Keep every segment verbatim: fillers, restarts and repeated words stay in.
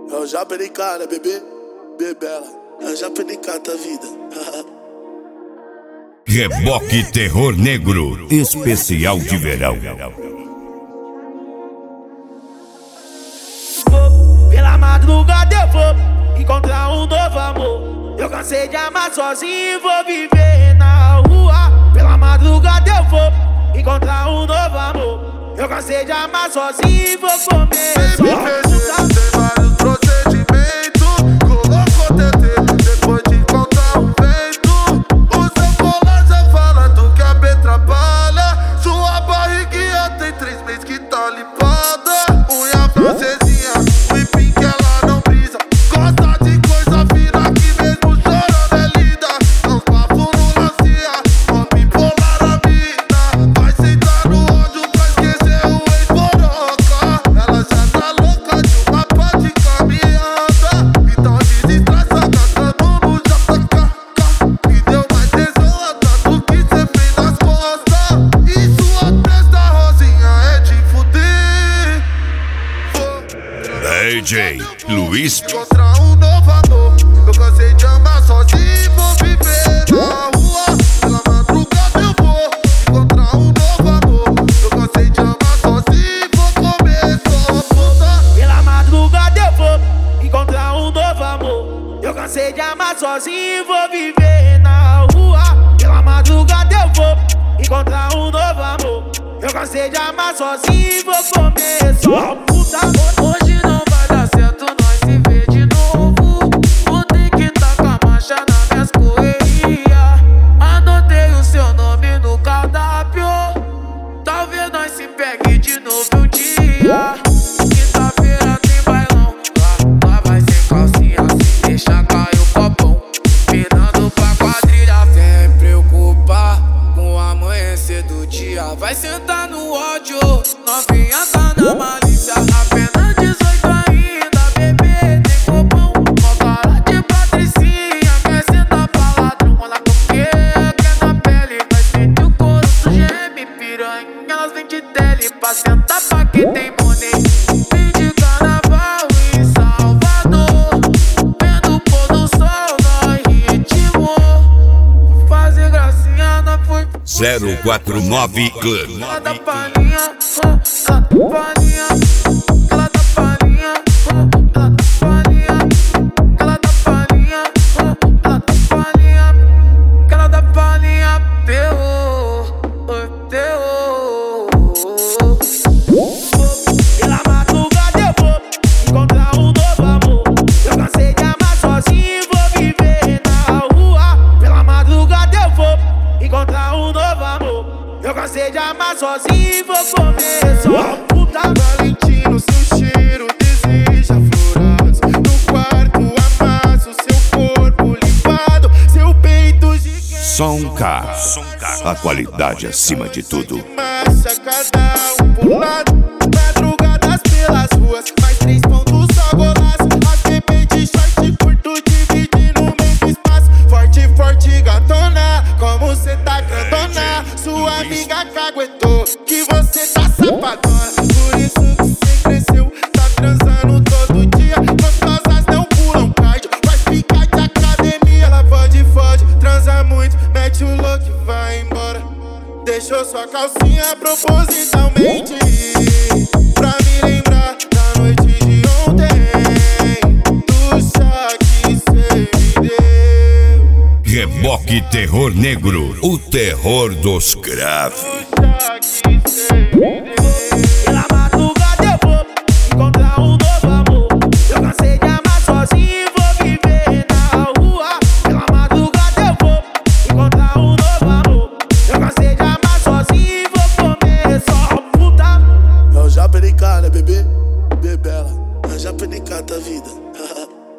Eu já perdi cara, bebê, bebela. Eu já perdi cara da vida. Reboque Terror Negro, especial de verão. Vou, pela madrugada eu vou encontrar um novo amor. Eu cansei de amar sozinho, vou viver na rua. Pela madrugada eu vou encontrar um novo amor. Eu cansei de amar sozinho, vou comer só puta. Tem vários procedimentos, colocou T T depois de encontrar um peito. O seu colar já fala do que a B trabalha. Sua barriguinha tem três meses que tá limpada. Unha francesinha, whipping que ela não brisa. Gosta de coisa fina que mesmo chorando é linda. Não bafo no lancia, uma bipolar a mina. Vai sentar no ódio pra esquecer o ex-boroca. Ela já tá louca de uma pá de caminhada. Então desestressa, gastando no J K. Me deu mais tesão atrás do que cê fez nas costas. E sua testa rosinha é de fuder. D J Luiz. Encontrar um novo amor. Eu cansei de amar sozinho, vou viver na rua. Pela madrugada eu vou encontrar um novo amor. Eu cansei de amar sozinho, vou comer só puta. Pela madrugada eu vou encontrar um novo amor. Eu cansei de amar sozinho, vou viver na rua. Pela madrugada eu vou encontrar um novo amor. Eu cansei de amar sozinho, vou comer só puta. Hoje não vai dar certo nós se ver de novo. Vou ter que tá com a marcha nas minhas correrias. Anotei o seu nome no cardápio. Talvez nós se pegue de novo um dia. Quinta-feira tem bailão. Lá, lá vai sem calcinha, se deixar cair o copão. Virando pra quadrilha, sem preocupar com o amanhecer do dia. Vai sentar no ódio, novinha tá na malícia. Apenas dezoito ainda, bebê tem copão. Mó cara de patricinha, quer sentar pra ladrão. Olha porque quer na pele, vai sentir o couro do geme. Piranha, elas vêm de tele pra sentar pra quem tem money. Vem de carnaval em Salvador, vendo o pôr do sol no ritmo. Fazer gracinha na foi zero quatro nove Club. ela dá palhinha, ela dá palhinha, ela dá palhinha, ela dá palhinha, ela dá palhinha, ela dá palhinha, ela dá palhinha, terror, terror. Pela madrugada eu vou encontrar um novo amor. Eu cansei de amar sozinho, vou viver na rua. Pela madrugada eu vou encontrar um novo amor. Eu cansei de amar sozinho, vou comer só puta. Valentino, seu cheiro deseja florados. No quarto amasso seu corpo limpado. Seu peito gigante. Som K, a qualidade acima de tudo. Massa, cada um pro lado. Madrugadas pelas ruas, mais três pontos só golaço. As bebê de short curto dividindo o mesmo espaço. Forte, forte, gatona, como cê tá grandona. Sua amiga caguetou que você tá sapadona. Por isso que cê cresceu, tá transando todo dia. Gostosas não pulam cardio, faz picar de academia. Ela fode, fode, transa muito, mete o louco e vai embora. Deixou sua calcinha propositalmente pra me lembrar da noite de ontem, do chá que cê me deu. Reboque Terror Negro, o terror dos graves. Do chá que cê me deu. Pela madrugada eu vou encontrar um novo amor. Eu cansei de amar sozinho, vou viver na rua. Pela madrugada eu vou encontrar um novo amor. Eu cansei de amar sozinho, vou comer só puta. Eu já perdi cara, bebê, bebela. Eu já perdi cara da vida.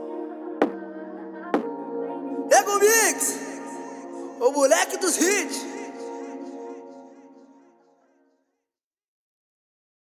Ego Mix, o moleque dos hits.